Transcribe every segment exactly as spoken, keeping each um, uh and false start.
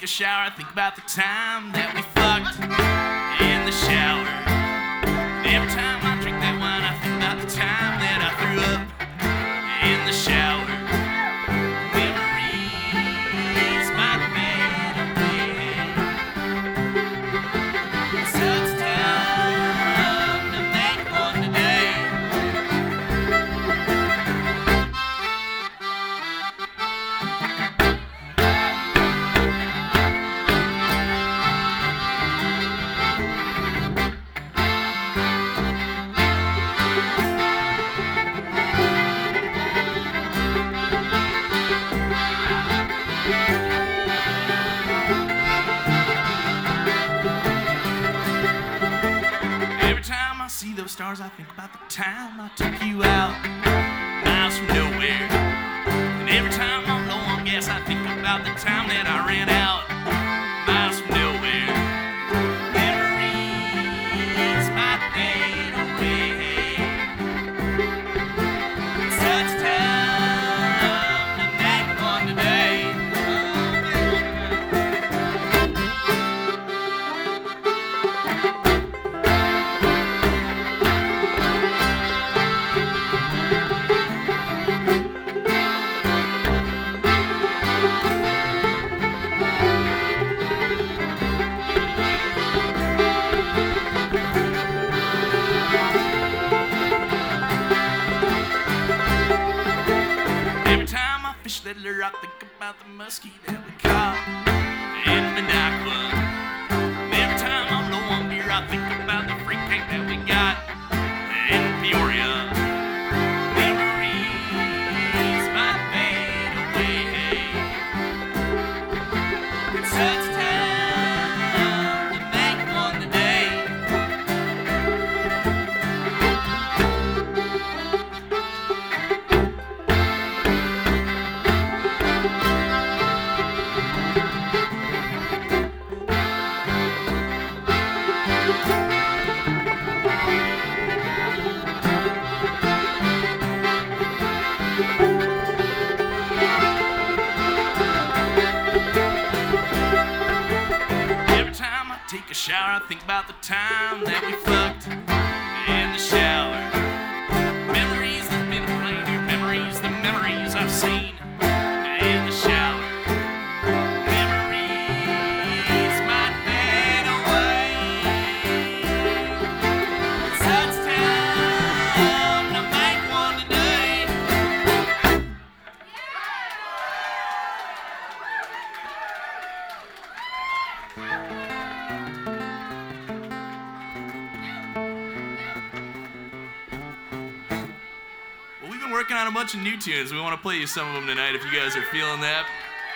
a shower, I think about the time that we fucked in the shower. And every time I drink that wine, I think about the time that I threw up in the shower. Memories might fade away. So it's time to make one today. Every time I see those stars, I think about the time I took you out, miles from nowhere. And every time I'm low on gas, I think about the time that I ran out, miles from nowhere. Memories might fade away. So it's time to make one today. Every time I fish that lure, I think about the muskie that we caught in Minocqua. And every time I'm low on beer, I think about the free cake that we got in Peoria. Memories might fade away. It's such time to make one today. Every time I take a shower, I think about the time that we fucked in the shower. Memories that have been played here, memories, the memories I've seen in the shower. Memories might fade away. So it's time to make one today. Well, we've been working on a bunch of new tunes. We want to play you some of them tonight if you guys are feeling that.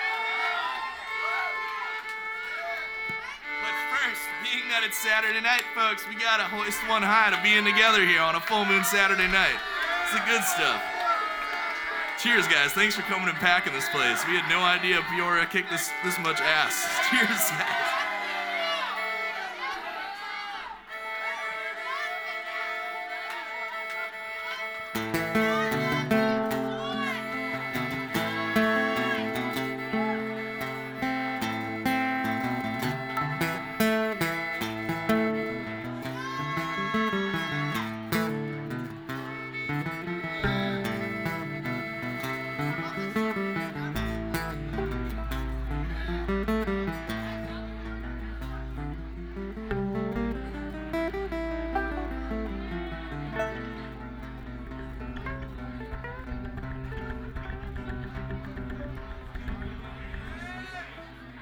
But first, being that it's Saturday night, folks, we gotta hoist one high to being together here on a full moon Saturday night. It's the good stuff. Cheers, guys. Thanks for coming and packing this place. We had no idea Peoria kicked this this much ass. Cheers, guys.